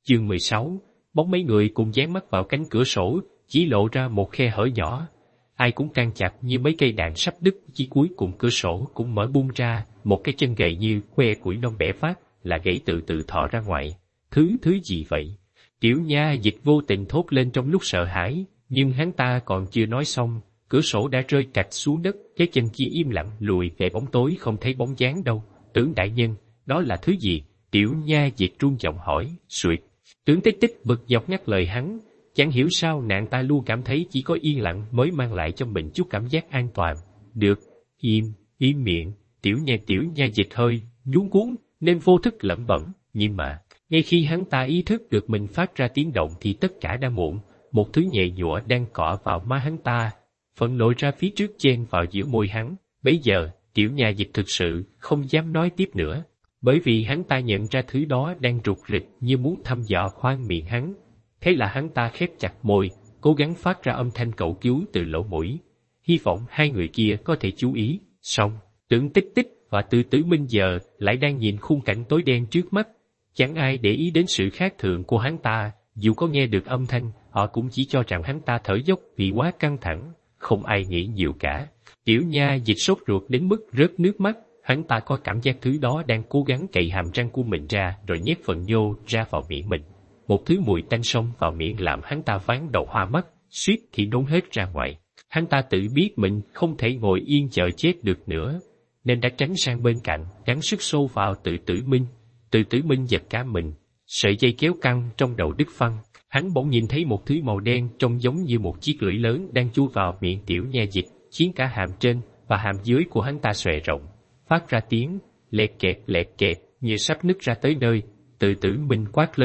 Chương 16, bóng mấy người cùng dán mắt vào cánh cửa sổ, chỉ lộ ra một khe hở nhỏ. Ai cũng căng chặt như mấy cây đàn sắp đứt, chỉ cuối cùng cửa sổ cũng mở bung ra, một cái chân gậy như que củi non bẻ phát, là gãy từ từ thò ra ngoài. Thứ gì vậy? Tiểu Nha Dịch vô tình thốt lên trong lúc sợ hãi, nhưng hắn ta còn chưa nói xong, cửa sổ đã rơi cạch xuống đất, cái chân kia im lặng lùi về bóng tối không thấy bóng dáng đâu. Tưởng đại nhân, đó là thứ gì? Tiểu Nha Dịch run giọng hỏi. Suyệt. Tưởng Tích Tích bực dọc nhắc lời hắn, chẳng hiểu sao nàng ta luôn cảm thấy chỉ có yên lặng mới mang lại cho mình chút cảm giác an toàn. Được, im miệng. Tiểu Nha Dịch hơi luống cuống nên vô thức lẩm bẩm, nhưng mà ngay khi hắn ta ý thức được mình phát ra tiếng động thì tất cả đã muộn. Một thứ nhẹ nhụa đang cọ vào má hắn ta, phận lội ra phía trước chen vào giữa môi hắn. Bấy giờ Tiểu Nha Dịch thực sự không dám nói tiếp nữa, bởi vì hắn ta nhận ra thứ đó đang rụt rịch như muốn thăm dò khoang miệng hắn. Thế là hắn ta khép chặt môi, cố gắng phát ra âm thanh cầu cứu từ lỗ mũi, hy vọng hai người kia có thể chú ý. Xong, Tưởng Tích Tích và Từ Tử Minh giờ lại đang nhìn khung cảnh tối đen trước mắt. Chẳng ai để ý đến sự khác thường của hắn ta, dù có nghe được âm thanh, họ cũng chỉ cho rằng hắn ta thở dốc vì quá căng thẳng, không ai nghĩ nhiều cả. Tiểu Nha Dịch sốt ruột đến mức rớt nước mắt, hắn ta có cảm giác thứ đó đang cố gắng cậy hàm răng của mình ra rồi nhét phần nhô ra vào miệng mình. Một thứ mùi tanh xông vào miệng làm hắn ta ván đầu hoa mắt, suýt thì nôn hết ra ngoài. Hắn ta tự biết mình không thể ngồi yên chờ chết được nữa, nên đã tránh sang bên cạnh, gắng sức xô vào Từ Tử Minh. Từ Tử Minh giật cả mình, sợi dây kéo căng trong đầu đứt phăng. Hắn bỗng nhìn thấy một thứ màu đen trông giống như một chiếc lưỡi lớn đang chui vào miệng Tiểu Nha Dịch, khiến cả hàm trên và hàm dưới của hắn ta xòe rộng, phát ra tiếng lẹt kẹt như sắp nứt ra tới nơi. Từ Tử Minh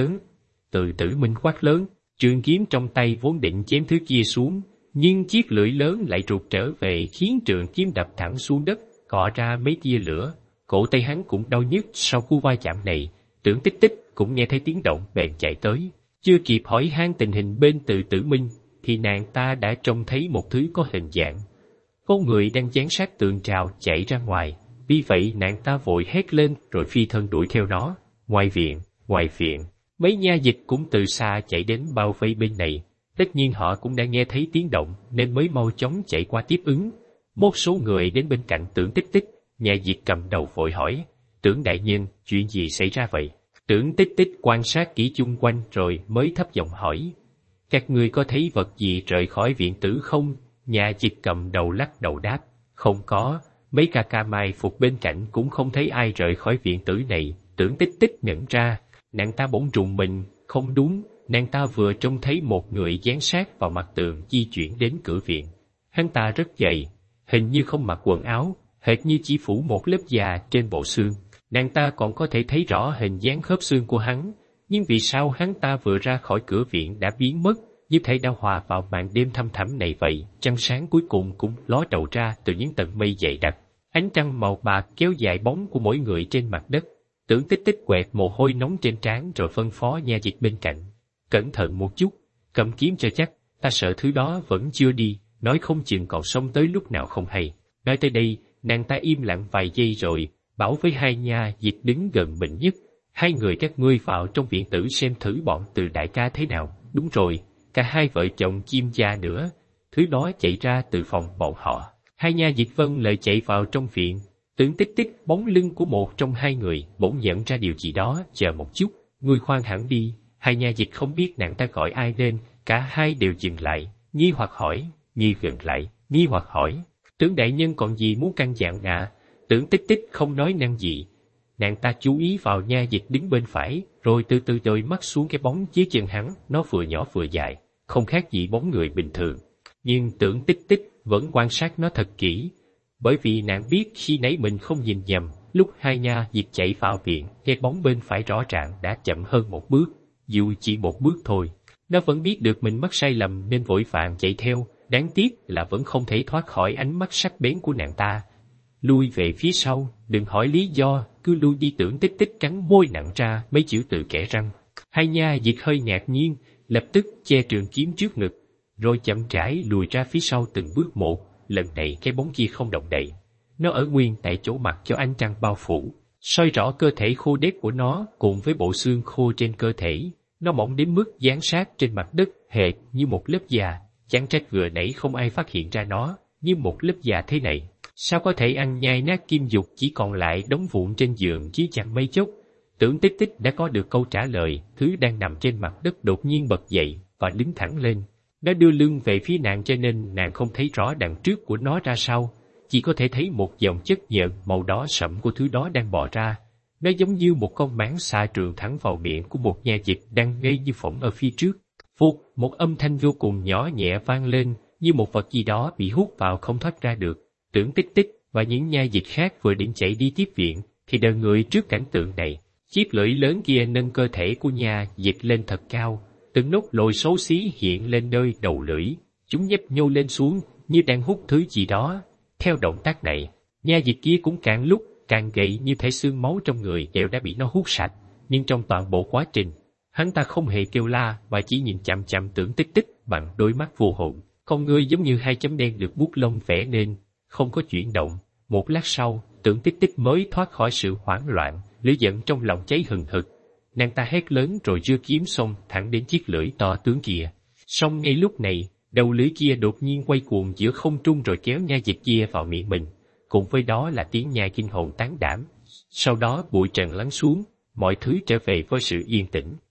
quát lớn. Trường kiếm trong tay vốn định chém thứ kia xuống, nhưng chiếc lưỡi lớn lại rụt trở về khiến trường kiếm đập thẳng xuống đất, cọ ra mấy tia lửa. Cổ tay hắn cũng đau nhức sau cú va chạm này. Tưởng Tích Tích cũng nghe thấy tiếng động bèn chạy tới. Chưa kịp hỏi han tình hình bên Từ Tử Minh thì nàng ta đã trông thấy một thứ có hình dạng con người đang dán sát tường rào chạy ra ngoài. Vì vậy nàng ta vội hét lên rồi phi thân đuổi theo nó. Ngoài viện, mấy nha dịch cũng từ xa chạy đến bao vây bên này. Tất nhiên họ cũng đã nghe thấy tiếng động nên mới mau chóng chạy qua tiếp ứng. Một số người đến bên cạnh Tưởng Tích Tích, nha dịch cầm đầu vội hỏi: Tưởng đại nhân, chuyện gì xảy ra vậy? Tưởng Tích Tích quan sát kỹ chung quanh rồi mới thấp giọng hỏi: Các ngươi có thấy vật gì rời khỏi viện tử không? Nha dịch cầm đầu lắc đầu đáp: Không có, mấy ca ca mai phục bên cạnh cũng không thấy ai rời khỏi viện tử này. Tưởng Tích Tích nhận ra, nàng ta bỗng rùng mình. Không đúng, nàng ta vừa trông thấy một người dán sát vào mặt tường di chuyển đến cửa viện. Hắn ta rất dày, hình như không mặc quần áo, hệt như chỉ phủ một lớp da trên bộ xương. Nàng ta còn có thể thấy rõ hình dáng khớp xương của hắn, nhưng vì sao hắn ta vừa ra khỏi cửa viện đã biến mất, như thể đã hòa vào màn đêm thăm thẳm này vậy? Trăng sáng cuối cùng cũng ló đầu ra từ những tầng mây dày đặc. Ánh trăng màu bạc kéo dài bóng của mỗi người trên mặt đất. Tưởng Tích Tích quẹt mồ hôi nóng trên trán rồi phân phó nha dịch bên cạnh: Cẩn thận một chút, cầm kiếm cho chắc, ta sợ thứ đó vẫn chưa đi, nói không chừng còn xông tới lúc nào không hay. Nói tới đây, nàng ta im lặng vài giây rồi bảo với hai nha dịch đứng gần mình nhất: Hai người các ngươi vào trong viện tử xem thử bọn Từ đại ca thế nào. Đúng rồi, cả hai vợ chồng chim gia nữa. Thứ đó chạy ra từ phòng bọn họ. Hai nha dịch vâng lời chạy vào trong viện. Tưởng Tích Tích, bóng lưng của một trong hai người, bỗng nhận ra điều gì đó. Chờ một chút, ngươi khoan hẳn đi. Hai nha dịch không biết nàng ta gọi ai nên cả hai đều dừng lại, nghi hoặc hỏi: Tưởng đại nhân còn gì muốn căn dặn ạ? Tưởng Tích Tích không nói năng gì. Nàng ta chú ý vào nha dịch đứng bên phải, rồi từ từ dời mắt xuống cái bóng dưới chân hắn. Nó vừa nhỏ vừa dài, không khác gì bóng người bình thường. Nhưng Tưởng Tích Tích vẫn quan sát nó thật kỹ, bởi vì nàng biết khi nãy mình không nhìn nhầm. Lúc hai nha dịch chạy vào viện, cái bóng bên phải rõ ràng đã chậm hơn một bước. Dù chỉ một bước thôi, nó vẫn biết được mình mắc sai lầm nên vội vàng chạy theo. Đáng tiếc là vẫn không thể thoát khỏi ánh mắt sắc bén của nàng ta. Lui về phía sau, đừng hỏi lý do, cứ lui đi. Tưởng Tích Tích cắn môi nặng ra mấy chữ từ kẽ răng. Hai nha dịch hơi ngạc nhiên, lập tức che trường kiếm trước ngực, rồi chậm rãi lùi ra phía sau từng bước một. Lần này cái bóng kia không động đậy, nó ở nguyên tại chỗ mặc cho ánh trăng bao phủ, soi rõ cơ thể khô đét của nó cùng với bộ xương khô trên cơ thể. Nó mỏng đến mức dán sát trên mặt đất hệt như một lớp da, chẳng trách vừa nãy không ai phát hiện ra nó như một lớp da thế này. Sao có thể ăn nhai nát kim dục chỉ còn lại đống vụn trên giường chứ chẳng mấy chốc. Tưởng Tích Tích đã có được câu trả lời, thứ đang nằm trên mặt đất đột nhiên bật dậy và đứng thẳng lên. Nó đưa lưng về phía nàng cho nên nàng không thấy rõ đằng trước của nó ra sao, chỉ có thể thấy một dòng chất nhợn màu đỏ sẫm của thứ đó đang bò ra. Nó giống như một con máng xà trườn thẳng vào miệng của một nha dịch đang ngây như phỏng ở phía trước. Phụt, một âm thanh vô cùng nhỏ nhẹ vang lên, như một vật gì đó bị hút vào không thoát ra được. Tưởng Tích Tích và những nha dịch khác vừa định chạy đi tiếp viện, thì đờ người trước cảnh tượng này. Chiếc lưỡi lớn kia nâng cơ thể của nha dịch lên thật cao, từng nốt lồi xấu xí hiện lên nơi đầu lưỡi. Chúng nhấp nhô lên xuống như đang hút thứ gì đó. Theo động tác này, nha dịch kia cũng càng lúc càng gầy như thể xương máu trong người đều đã bị nó hút sạch. Nhưng trong toàn bộ quá trình, hắn ta không hề kêu la và chỉ nhìn chằm chằm Tưởng Tích Tích bằng đôi mắt vô hồn. Con ngươi giống như hai chấm đen được bút lông vẽ nên, không có chuyển động. Một lát sau, Tưởng Tích Tích mới thoát khỏi sự hoảng loạn, lửa giận trong lòng cháy hừng hực. Nàng ta hét lớn rồi giơ kiếm xông thẳng đến chiếc lưỡi to tướng kia. Song ngay lúc này, đầu lưỡi kia đột nhiên quay cuồng giữa không trung rồi kéo nha dịch kia vào miệng mình. Cùng với đó là tiếng nhai kinh hồn tán đảm. Sau đó bụi trần lắng xuống, mọi thứ trở về với sự yên tĩnh.